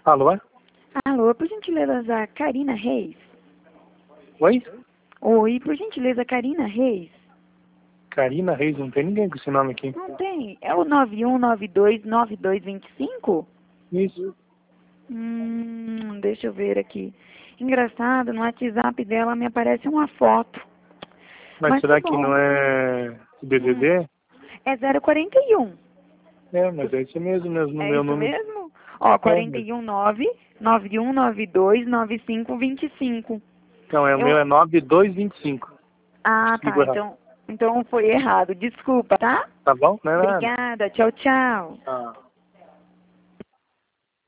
Alô? Alô, por gentileza, a Karina Reis? Oi? Oi, por gentileza, Karina Reis? Karina Reis, não tem ninguém com esse nome aqui. Não tem? É o 91929225? Isso. Deixa eu ver aqui. Engraçado, no WhatsApp dela me aparece uma foto. Mas Tá será que bom. não é DDD? É 041. É, mas é esse mesmo no É meu isso número. mesmo? Ó, É, mas... 419-9192-9525. Não, o meu Eu... é 9225. Ah, Escreveu tá. errado. Então foi errado. Desculpa, tá? Tá bom? Não é nada. Obrigada. Tchau, tchau. Ah.